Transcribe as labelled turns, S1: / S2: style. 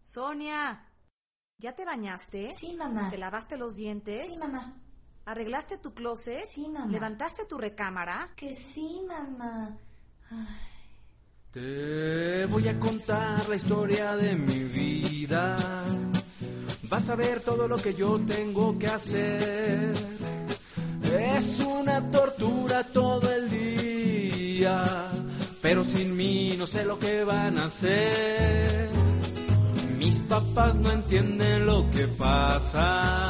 S1: Sonia, ¿ya te bañaste?
S2: Sí, mamá.
S1: ¿Te lavaste los dientes?
S2: Sí, mamá.
S1: ¿Arreglaste tu closet?
S2: Sí, mamá.
S1: ¿Levantaste tu recámara?
S2: Que sí, mamá. Ay.
S3: Te voy a contar la historia de mi vida. Vas a ver todo lo que yo tengo que hacer. Es una tortura todo el día, pero sin mí no sé lo que van a hacer. Mis papás no entienden lo que pasa.